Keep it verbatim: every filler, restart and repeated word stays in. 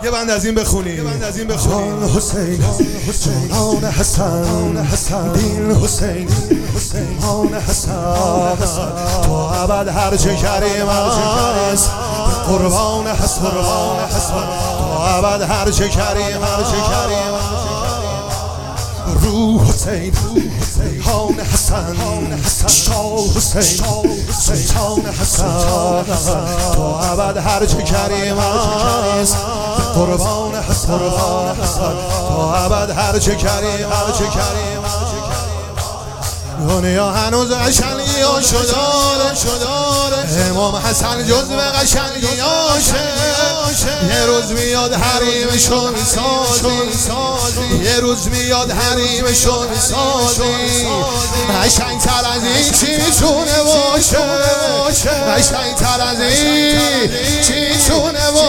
یه بند از این بخونی یه بند از این بخونی حسین جان حسن حسن دین حسین ایمان حسن تو ابد هر چه کریم است قربان حسن تو ابد هر چه کریم هر چه کریم روح حسین ریحان حسن شاه حسین سلطان حسن تو ابد هر چه کریم است قربان حسن تو ابد هر چه کریم هر چه کریم دنیا هنوز قشنگیاشو داره امام حسن جزو قشنگیاشه یه روز میاد حریمشو میسازی یه روز میاد حریمشو میسازی قشنگ‌تر از این چی میتونه باشه قشنگ‌تر از این چی میتونه